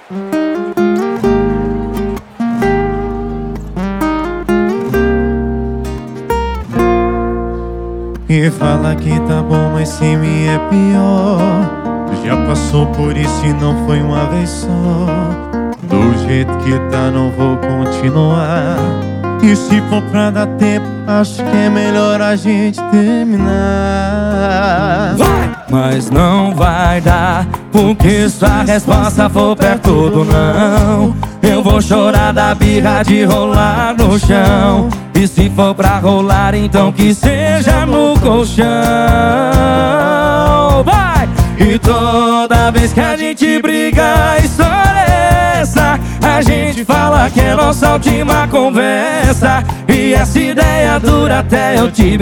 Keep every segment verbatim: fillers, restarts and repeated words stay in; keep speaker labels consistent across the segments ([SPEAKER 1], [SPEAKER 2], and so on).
[SPEAKER 1] E fala que tá bom, mas sem mim é pior. Já passou por isso e não foi uma vez só. Do jeito que tá não vou continuar. E se for pra dar tempo, acho que é melhor a gente terminar.
[SPEAKER 2] Vai! Mas não vai dar, porque se a resposta for perto do não, eu vou chorar da birra de rolar no chão. E se for pra rolar, então que seja no colchão. Vai! E toda vez que a gente briga, a história é essa. A gente fala que é nossa última conversa, e essa ideia dura até eu te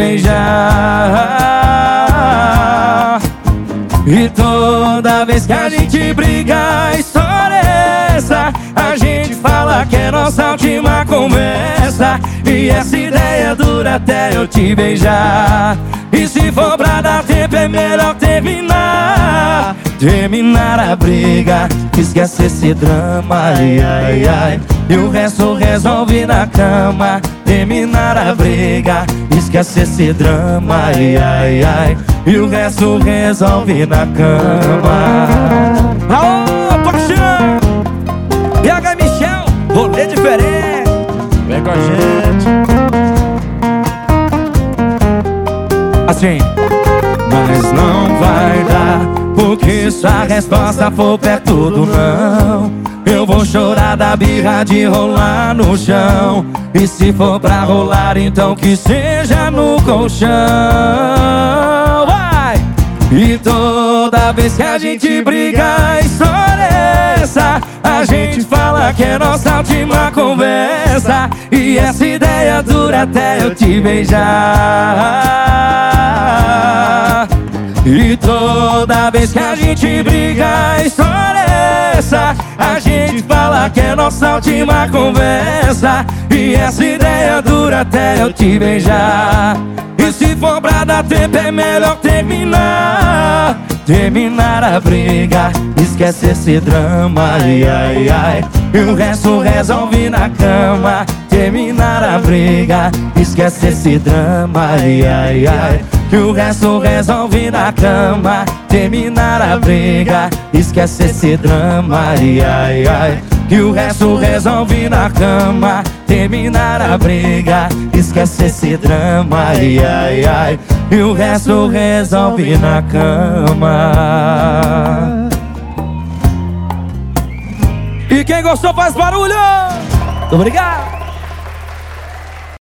[SPEAKER 2] beijar. E toda vez que a gente briga, a história é essa. A gente fala que é nossa última conversa, e essa ideia dura até eu te beijar. E se for pra dar tempo, é melhor terminar. Terminar a briga, esquece esse drama, ai, ai, ai. E o resto resolve na cama. Terminar a briga, esquece esse drama, ai, ai, ai. E o resto resolve na cama. Aô, paixão! B H Michel, rolê diferente.
[SPEAKER 1] Vem com a gente.
[SPEAKER 2] Assim. Mas não vai dar, porque se a resposta for perto do não, eu vou chorar da birra de rolar no chão. E se for pra rolar, então que seja no colchão. Vai! E toda vez que a gente briga, a história é essa. A gente fala que é nossa última conversa, e essa ideia dura até eu te beijar. E toda vez que a gente briga, a história é essa. A gente fala que é nossa última conversa, e essa ideia dura até eu te beijar. E se for pra dar tempo, é melhor terminar. Terminar a briga, esquece esse drama, ai, ai, ai. E o resto resolve na cama. Terminar a briga, esquece esse drama, ai, ai, ai. E o resto resolve na cama. Terminar a briga, esquece esse drama, ai, ai, ai. E o resto resolve na cama. Terminar a briga, esquece esse drama, ai, ai, ai. E o resto resolve na cama. E quem gostou faz barulho! Muito obrigado!